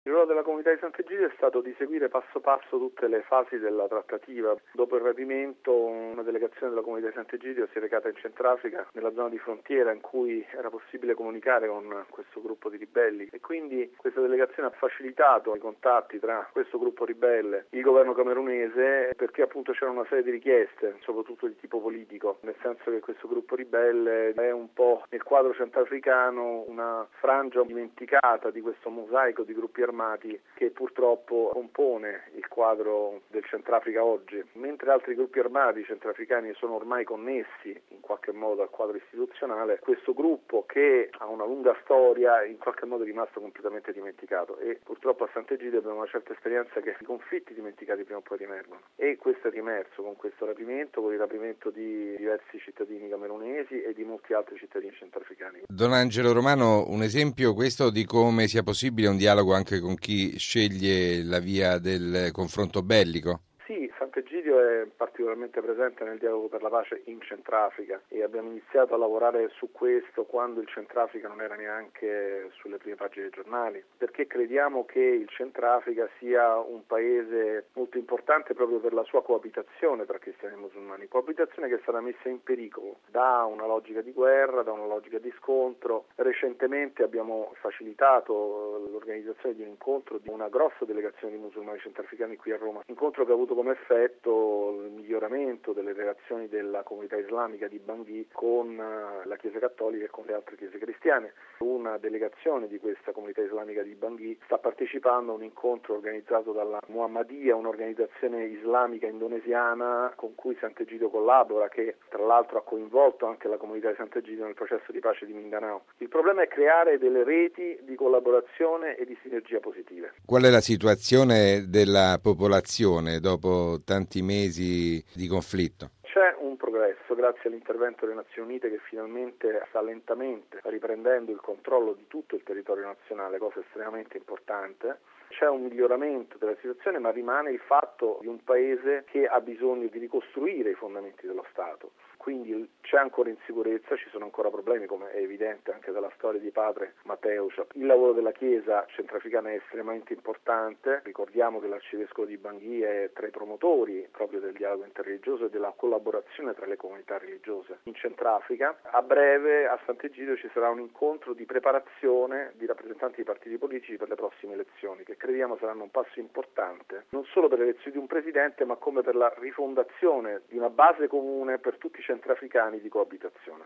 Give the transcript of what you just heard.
Il ruolo della comunità di Sant'Egidio è stato di seguire passo passo tutte le fasi della trattativa. Dopo il rapimento, una delegazione della comunità di Sant'Egidio si è recata in Centrafrica, nella zona di frontiera in cui era possibile comunicare con questo gruppo di ribelli, e quindi questa delegazione ha facilitato i contatti tra questo gruppo ribelle e il governo camerunese, perché appunto c'era una serie di richieste, soprattutto di tipo politico, nel senso che questo gruppo ribelle è un po' nel quadro centrafricano una frangia dimenticata di questo mosaico di gruppi armati che purtroppo compone il quadro del Centrafrica oggi. Mentre altri gruppi armati centrafricani sono ormai connessi in qualche modo al quadro istituzionale, questo gruppo, che ha una lunga storia, in qualche modo è rimasto completamente dimenticato, e purtroppo a Sant'Egidio abbiamo una certa esperienza che i conflitti dimenticati prima o poi riemergono, e questo è riemerso con questo rapimento, con il rapimento di diversi cittadini camerunesi e di molti altri cittadini centrafricani. Don Angelo Romano, un esempio questo di come sia possibile un dialogo anche con chi sceglie la via del confronto bellico? Sì, Sant'Egidio è particolarmente presente nel dialogo per la pace in Centrafrica, e abbiamo iniziato a lavorare su questo quando il Centrafrica non era neanche sulle prime pagine dei giornali, perché crediamo che il Centrafrica sia un paese molto importante proprio per la sua coabitazione tra cristiani e musulmani, coabitazione che è stata messa in pericolo da una logica di guerra, da una logica di scontro. Recentemente abbiamo facilitato l'organizzazione di un incontro di una grossa delegazione di musulmani centrafricani qui a Roma, incontro che ha avuto come effetto il miglioramento delle relazioni della comunità islamica di Bangui con la Chiesa Cattolica e con le altre chiese cristiane. Una delegazione di questa comunità islamica di Bangui sta partecipando a un incontro organizzato dalla Muhammadiyah, un'organizzazione islamica indonesiana con cui Sant'Egidio collabora, che tra l'altro ha coinvolto anche la comunità di Sant'Egidio nel processo di pace di Mindanao. Il problema è creare delle reti di collaborazione e di sinergia positive. Qual è la situazione della popolazione dopo tanti mesi di conflitto? C'è un progresso grazie all'intervento delle Nazioni Unite, che finalmente sta lentamente riprendendo il controllo di tutto il territorio nazionale, cosa estremamente importante. C'è un miglioramento della situazione, ma rimane il fatto di un paese che ha bisogno di ricostruire i fondamenti dello Stato. Quindi c'è ancora insicurezza, ci sono ancora problemi, come è evidente anche dalla storia di padre Mateusz. Il lavoro della Chiesa centrafricana è estremamente importante. Ricordiamo che l'arcivescovo di Bangui è tra i promotori proprio del dialogo interreligioso e della collaborazione tra le comunità religiose in Centrafrica. A breve a Sant'Egidio ci sarà un incontro di preparazione di rappresentanti di partiti politici per le prossime elezioni, che crediamo saranno un passo importante non solo per l'elezione di un presidente, ma come per la rifondazione di una base comune per tutti i centrafricani di coabitazione.